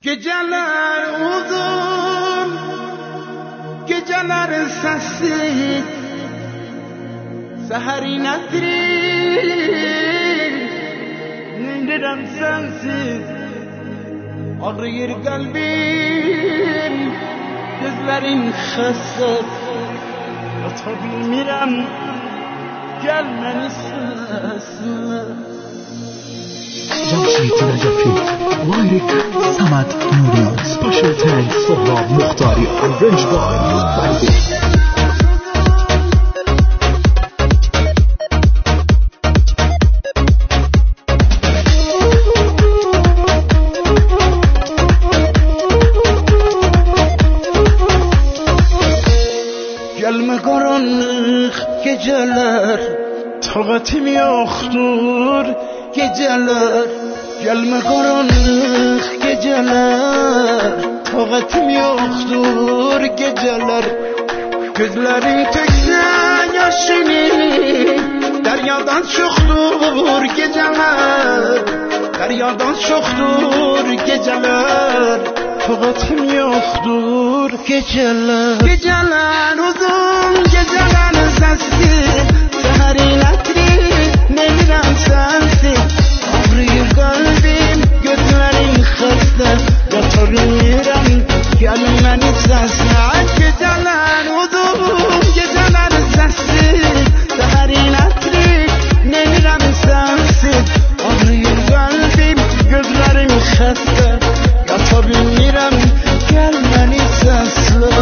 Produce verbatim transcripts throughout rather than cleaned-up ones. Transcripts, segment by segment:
Geceler uzun, geceler sessiz, seherin esri, neylerim sensiz. Ağrıyor kalbim, gözlerin xəstə, yata bilmirəm, gel məni səslə. جمشید نجفی لایریک سمد نوریان سپیشل تانکس سهراب مختاری arranged by Fargo. Gelme karanlık geceler, taqatim yoxdur geceler. Gelme karanlık geceler, taqatim yoxdur geceler. Gözlerin töksə yaşını, deryadan çoxdur geceler. Deryadan çoxdur geceler, taqatim yoxdur geceler. Geceler uzun, geceler sessiz, seherin etri, neyirəm sensiz. Ağrıyor kalbim, gözlerin xəstə, yata bilmirəm, gel məni səslə. Geceler uzun, geceler sessiz, seherin etri, neyirəm sensiz. Ağrıyor kalbim, gözlerim xəstə, yata bilmirəm, gel məni səslə.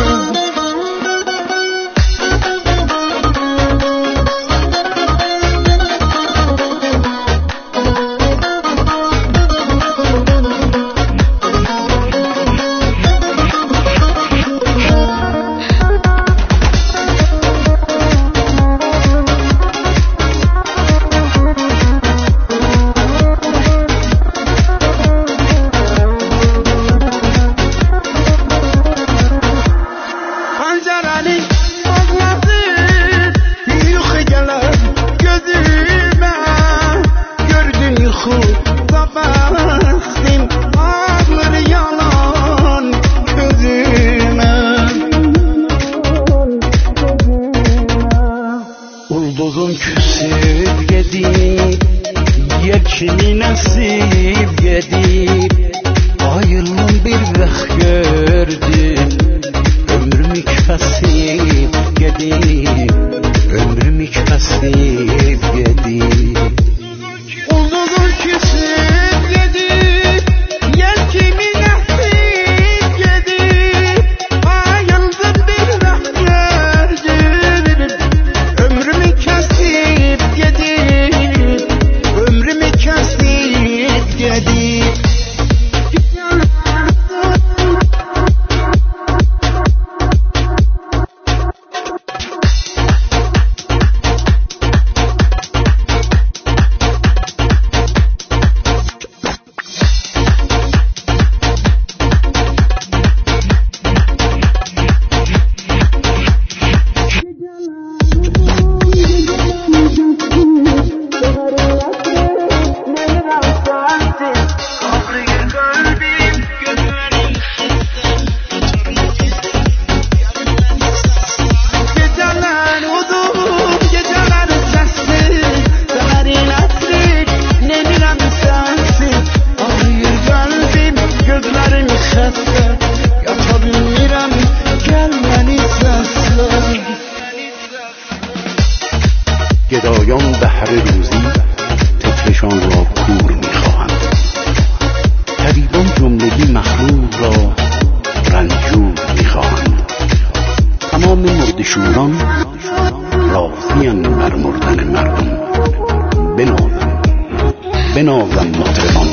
Ulduzun küsüb gedib, yer kimi nəsib gedib, ayrılım bir vaxt gördüm, ömrümü kəsib gedib, ömrümü kəsib gedib. Ulduzun küsüb gedib, yer kimi nəsib gedib, ayrılım bir vaxt gördüm, ömrümü kəsib gedib, ömrümü kəsib gedib. گدایان بهر روزی طفلشان را کور می‌خواهند، طبیبان جملگی مخلوق را رنجور می‌خواهند، تمام مرده‌شوران راضی‌اند بر مردن مردم. بنازم بنازم مطربان